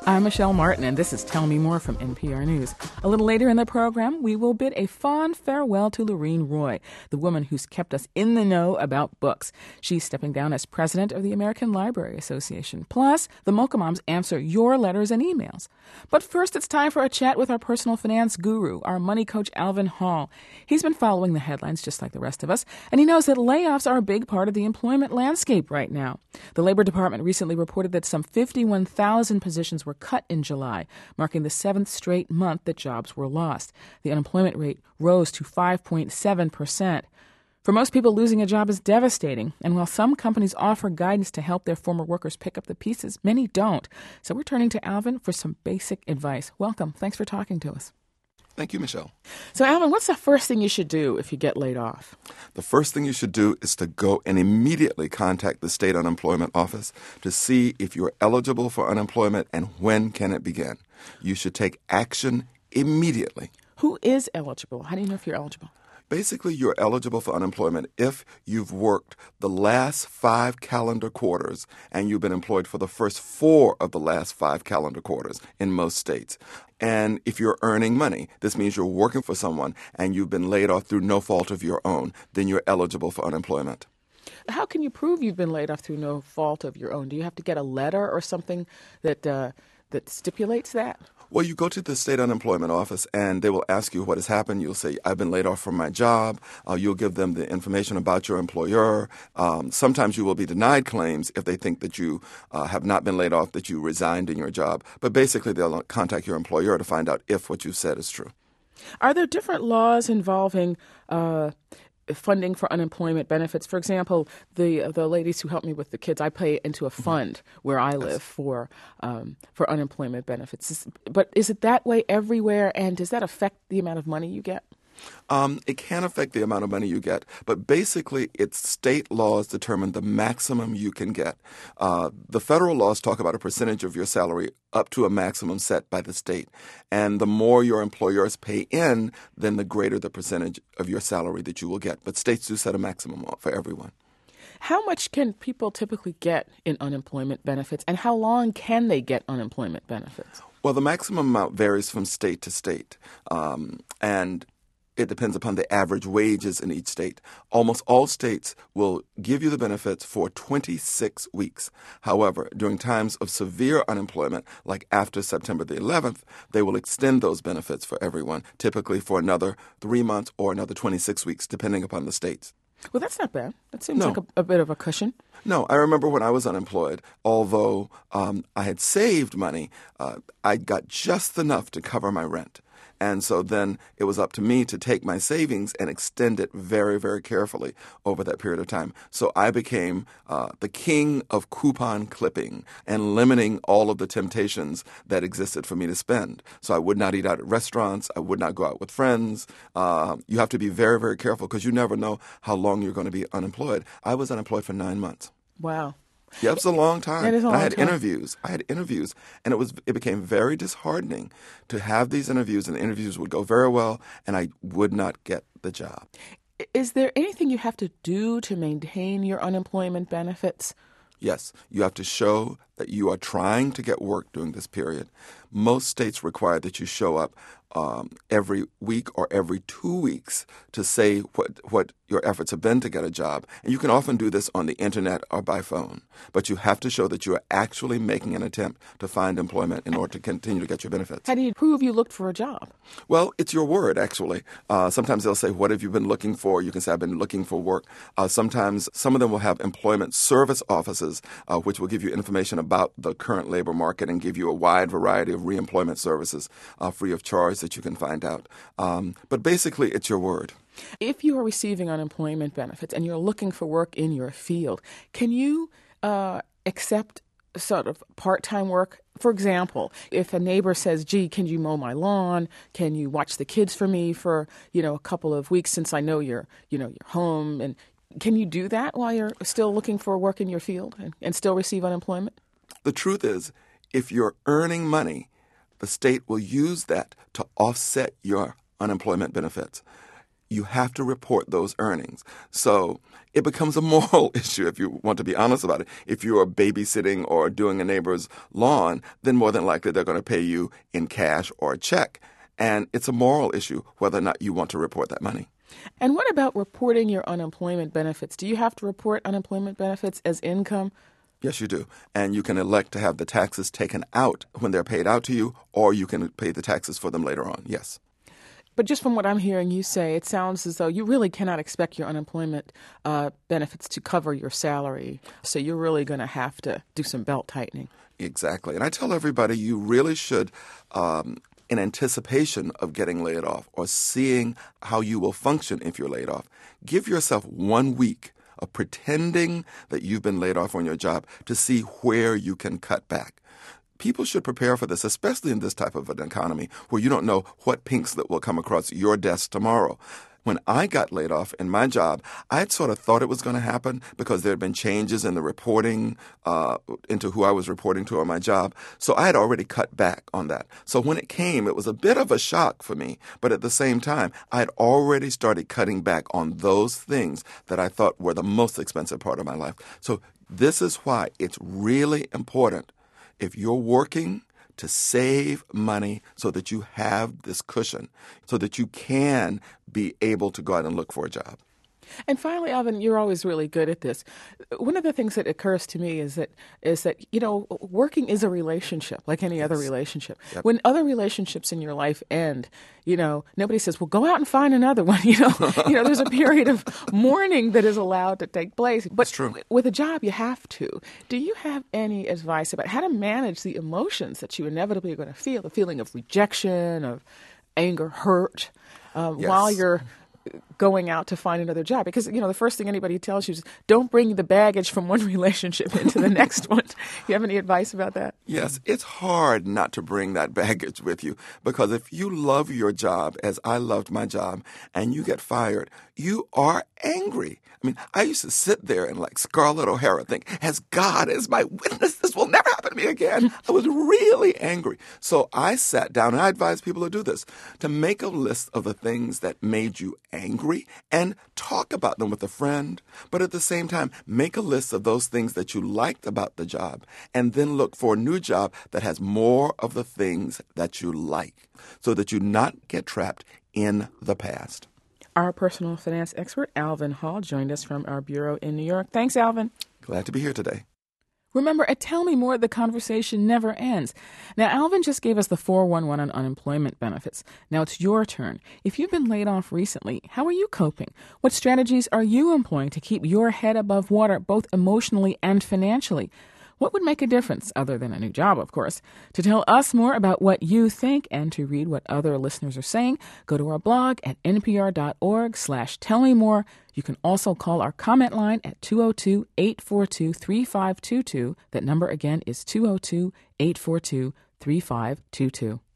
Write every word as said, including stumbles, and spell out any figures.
I'm Michelle Martin, and this is Tell Me More from N P R News. A little later in the program, we will bid a fond farewell to Lorene Roy, the woman who's kept us in the know about books. She's stepping down as president of the American Library Association. Plus, the Mocha Moms answer your letters and emails. But first, it's time for a chat with our personal finance guru, our money coach, Alvin Hall. He's been following the headlines just like the rest of us, and he knows that layoffs are a big part of the employment landscape right now. The Labor Department recently reported that some fifty-one thousand positions were cut in July, marking the seventh straight month that jobs were lost. The unemployment rate rose to five point seven percent. For most people, losing a job is devastating, and while some companies offer guidance to help their former workers pick up the pieces, many don't. So we're turning to Alvin for some basic advice. Welcome. Thanks for talking to us. Thank you, Michelle. So, Alvin, what's the first thing you should do if you get laid off? The first thing you should do is to go and immediately contact the state unemployment office to see if you're eligible for unemployment and when can it begin. You should take action immediately. Who is eligible? How do you know if you're eligible? Basically, you're eligible for unemployment if you've worked the last five calendar quarters and you've been employed for the first four of the last five calendar quarters in most states. And if you're earning money, this means you're working for someone and you've been laid off through no fault of your own, then you're eligible for unemployment. How can you prove you've been laid off through no fault of your own? Do you have to get a letter or something that uh, that stipulates that? Well, you go to the state unemployment office and they will ask you what has happened. You'll say, I've been laid off from my job. Uh, you'll give them the information about your employer. Um, sometimes you will be denied claims if they think that you uh, have not been laid off, that you resigned in your job. But basically, they'll contact your employer to find out if what you said is true. Are there different laws involving uh, funding for unemployment benefits? For example, the the ladies who help me with the kids, I pay into a fund where I live for um, for unemployment benefits. But is it that way everywhere, and does that affect the amount of money you get? Um, it can affect the amount of money you get, but basically it's state laws determine the maximum you can get. Uh, the federal laws talk about a percentage of your salary up to a maximum set by the state. And the more your employers pay in, then the greater the percentage of your salary that you will get. But states do set a maximum for everyone. How much can people typically get in unemployment benefits, and how long can they get unemployment benefits? Well, the maximum amount varies from state to state. Um, and It depends upon the average wages in each state. Almost all states will give you the benefits for twenty-six weeks. However, during times of severe unemployment, like after September the eleventh, they will extend those benefits for everyone, typically for another three months or another twenty-six weeks, depending upon the states. Well, that's not bad. That seems No. like a, a bit of a cushion. No, I remember when I was unemployed, although um, I had saved money, uh, I got just enough to cover my rent. And so then it was up to me to take my savings and extend it very, very carefully over that period of time. So I became uh, the king of coupon clipping and limiting all of the temptations that existed for me to spend. So I would not eat out at restaurants. I would not go out with friends. Uh, you have to be very, very careful because you never know how long you're going to be unemployed. I was unemployed for nine months. Wow. Yeah, it's a long time. It is a long I had time. interviews. I had interviews, and it was it became very disheartening to have these interviews, and the interviews would go very well, and I would not get the job. Is there anything you have to do to maintain your unemployment benefits? Yes, you have to show that you are trying to get work during this period. Most states require that you show up um, every week or every two weeks to say what, what your efforts have been to get a job. And you can often do this on the internet or by phone. But you have to show that you are actually making an attempt to find employment in order to continue to get your benefits. How do you prove you looked for a job? Well, it's your word, actually. Uh, sometimes they'll say, what have you been looking for? You can say, I've been looking for work. Uh, sometimes some of them will have employment service offices, uh, which will give you information about the current labor market and give you a wide variety of reemployment services uh, free of charge that you can find out. Um, but basically, it's your word. If you are receiving unemployment benefits and you're looking for work in your field, can you uh, accept sort of part-time work? For example, if a neighbor says, gee, can you mow my lawn? Can you watch the kids for me for, you know, a couple of weeks since I know you're, you know, you're home? And can you do that while you're still looking for work in your field and, and still receive unemployment? The truth is, if you're earning money, the state will use that to offset your unemployment benefits. you have to report those earnings. So it becomes a moral issue if you want to be honest about it. If you are babysitting or doing a neighbor's lawn, then more than likely they're going to pay you in cash or a check. And it's a moral issue whether or not you want to report that money. And what about reporting your unemployment benefits? Do you have to report unemployment benefits as income? Yes, you do. And you can elect to have the taxes taken out when they're paid out to you, or you can pay the taxes for them later on. Yes. But just from what I'm hearing you say, it sounds as though you really cannot expect your unemployment uh, benefits to cover your salary. So you're really going to have to do some belt tightening. Exactly. And I tell everybody you really should, um, in anticipation of getting laid off or seeing how you will function if you're laid off, give yourself one week of pretending that you've been laid off on your job to see where you can cut back. People should prepare for this, especially in this type of an economy where you don't know what pink slip will come across your desk tomorrow. When I got laid off in my job, I had sort of thought it was going to happen because there had been changes in the reporting uh, into who I was reporting to on my job. So I had already cut back on that. So when it came, it was a bit of a shock for me. But at the same time, I had already started cutting back on those things that I thought were the most expensive part of my life. So this is why it's really important, if you're working, to save money so that you have this cushion, so that you can be able to go out and look for a job. And finally, Alvin, you're always really good at this. One of the things that occurs to me is that, is that you know, working is a relationship, like any Yes. other relationship. Yep. When other relationships in your life end, you know, nobody says, well, go out and find another one. You know, you know, there's a period of mourning that is allowed to take place. But That's true. With a job, you have to. Do you have any advice about how to manage the emotions that you inevitably are going to feel, the feeling of rejection, of anger, hurt, um, Yes. while you're going out to find another job? Because, you know, the first thing anybody tells you is don't bring the baggage from one relationship into the next one. You have any advice about that? Yes, it's hard not to bring that baggage with you, because if you love your job as I loved my job and you get fired, you are angry. I mean, I used to sit there and like Scarlett O'Hara think, as God is my witness, this will never happen to me again. I was really angry. So I sat down, and I advise people to do this, to make a list of the things that made you angry and talk about them with a friend. But at the same time, make a list of those things that you liked about the job, and then look for a new job that has more of the things that you like, so that you not get trapped in the past. Our personal finance expert, Alvin Hall, joined us from our bureau in New York. Thanks, Alvin. Glad to be here today. Remember, at Tell Me More, the conversation never ends. Now, Alvin just gave us the four one one on unemployment benefits. Now it's your turn. If you've been laid off recently, how are you coping? What strategies are you employing to keep your head above water, both emotionally and financially? What would make a difference, other than a new job, of course? To tell us more about what you think and to read what other listeners are saying, go to our blog at npr.org slash tell me more. You can also call our comment line at two oh two, eight four two, three five two two. That number again is two oh two, eight four two, three five two two.